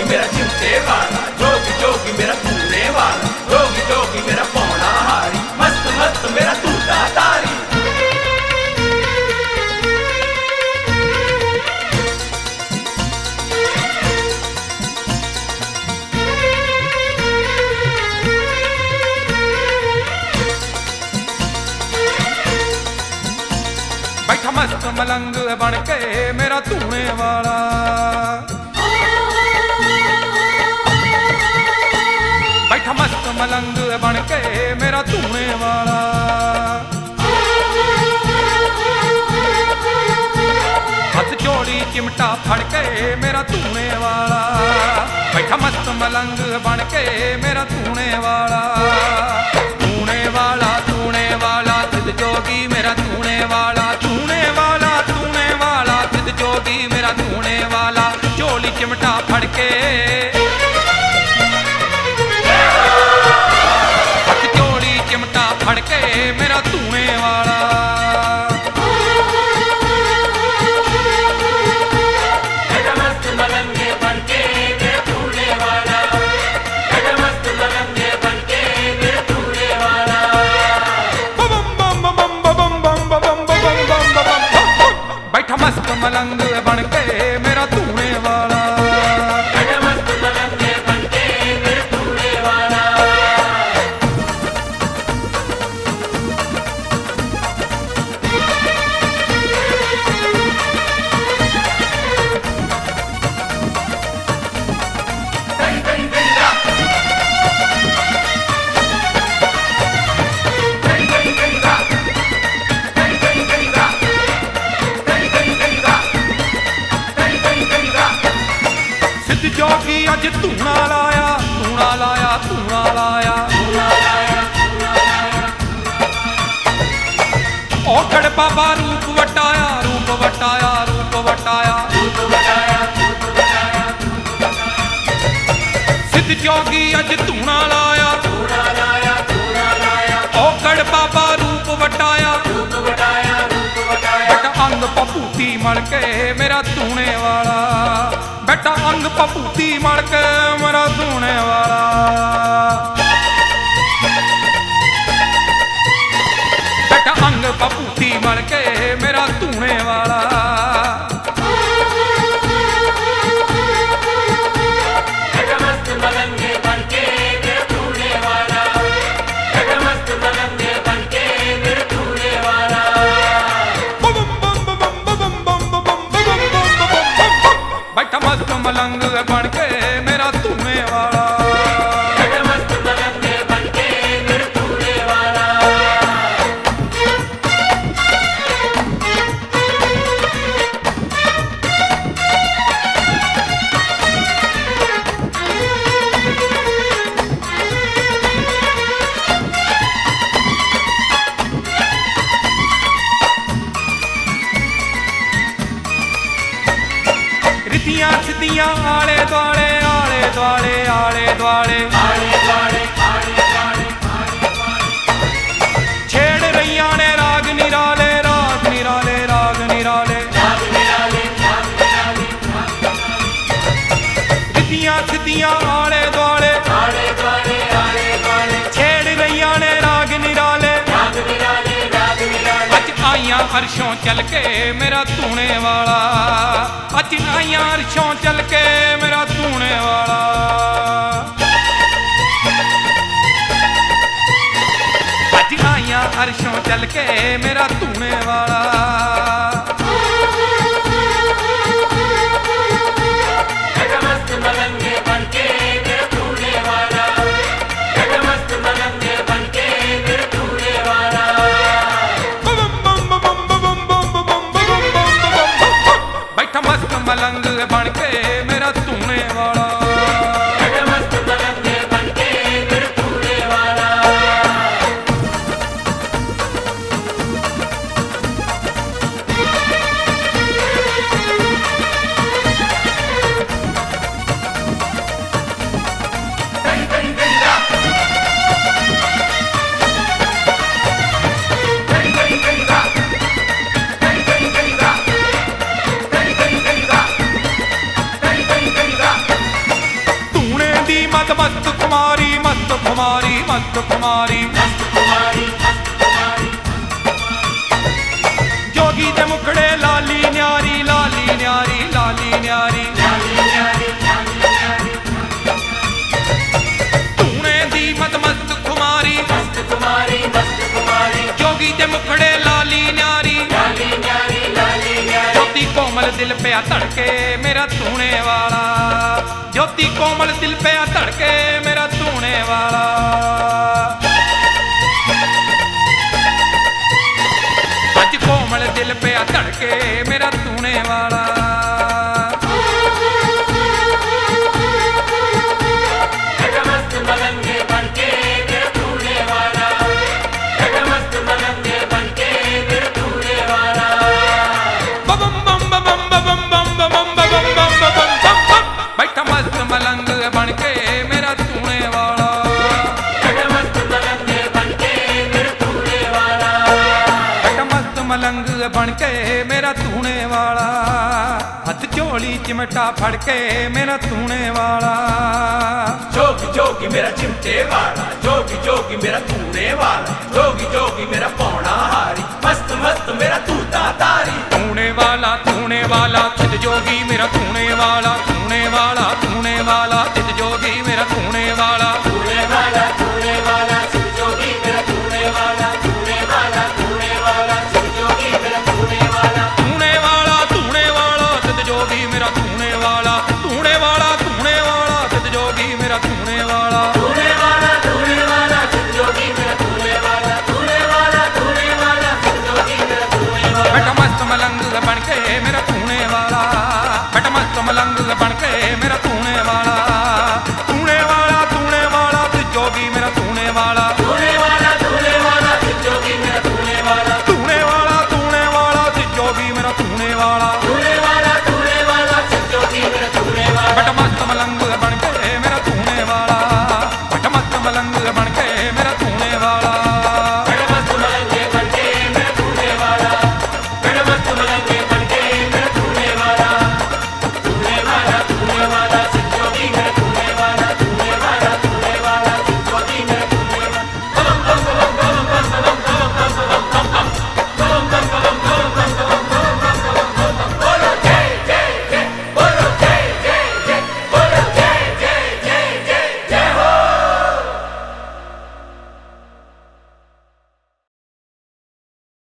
जोगी मेरा चिमटे वाला, जोगी जोगी मेरा पूरे वाला, जोगी जोगी मेरा पौना हारी, मस्त मस्त मेरा तूता तारी। बैठा मस्त मलंग बन के मेरा धूने वाला, बैठा मस्त मलंग बन के मेरा धूने वाला। हाथ जोड़ी चिमटा फड़ के मेरा धूने वाला, बैठा मस्त मलंग बन के मेरा धूने वाला। धूने वाला धूने वाला सिद्ध जोगी मेरा धूने वाला, धूने वाला धूने वाला सिद्ध जोगी मेरा धूने वाला। चोली चिमटा फड़ के हाथ जोड़ी चिमटा फड़ के मेरा धूने वाला। बैठा मस्त मलंग बन के मेरा धूने वाला, बैठा मस्त मलंग बन के मेरा धूने वाला। सिद्ध जोगी अज धूना लाया, धूना लाया, धूना लाया। औकड़ बाबा रूप वटाया, रूप वटाया, रूप वटाया। सिद्ध जोगी अज धूना लाया, औकड़ बाबा रूप वटाया। बेटा अंग पपूती मल के मेरा धूने वाला, बेटा अंग पपूती मल के मेरा धूने वाला। बेटा अंग पपूती मल के मेरा धूने वाला। बैठा मस्त मलंग बन के मेरा धूने वाला, बैठा मस्त मलंग बन के मेरा धूने वाला। बैठा मस्त मलंग बन के मेरा धूने वाला, बैठा मस्त मलंग बन के मेरा धूने वाला। रितियां सिद्धियां आले द्वाले, आले द्वाले, आले द्वाले। छेड़ रैया ने राग निराले, राग निराले, राग निराले। रितियां सिद्धियां आले द्वाले, छेड़ रैया ने राग निराले। अज आइयां अरशों चल के मेरा धूने वाला, अज आइयां अरशों चल के मेरा धूने वाला। अज आइयां अरशों चल के मेरा धूने वाला। बैठा मस्त मलंग बन के मेरा धूने वाला, बैठा मस्त मलंग बन के मेरा धूने वाला। बैठा मस्त मलंग बन के मेरा धूने वाला, बैठा मस्त मलंग बन के मेरा धूने वाला। मस्त कुमारी मस्त कुमारी जोगी दे मुखड़े लाली न्यारी लाली न्यारी लाली न्यारी तूने दी मत मस्त कुमारी मस्त कुमारी जोगी दे मुखड़े लाली न्यारी लाली न्यारी ज्योति कोमल दिल पे धड़के मेरा तूने वाला ज्योति कोमल दिल पे धड़के मेरा तूने वाला आज कोमल दिल पे धड़के मेरा तूने वाला मस्त मलंग बनके मेरा तूने वाला मस्त मलंग बनके मेरा तूने वाला बम बम बम बम बम बम बम बम बम बम बम बैठा मस्त मलंग बनके मेरा तूने वाला मस्त मलंग बनके मेरा तूने वाला बैठा मस्त मलंग बनके मेरा तूने वाला हथ झोली चिमटा फड़के मेरा तूने वाला जोगी जोगी मेरा चिमटे वाला जोगी जोगी मेरा तूने वाला जोगी जोगी मेरा पौना हारी मस्त मस्त मेरा तूता तारी तूने वाला चित जोगी मेरा तूने वाला तूने वाला तूने वाला चित जोगी मेरा तूने वाला तूने वाला शिव जोगी मेरा तूने वाला तूने वाला शिव जोगी मेरा तूने वाला चित जोगी मेरा तूने वाला तूने वाला चित जोगी मेरा तूने वाला तूने वाला शिव जोगी मेरा तूने वाला तूने वाला शिव जोगी मेरा तूने वाला बैठा मस्त मलंग बनके मेरा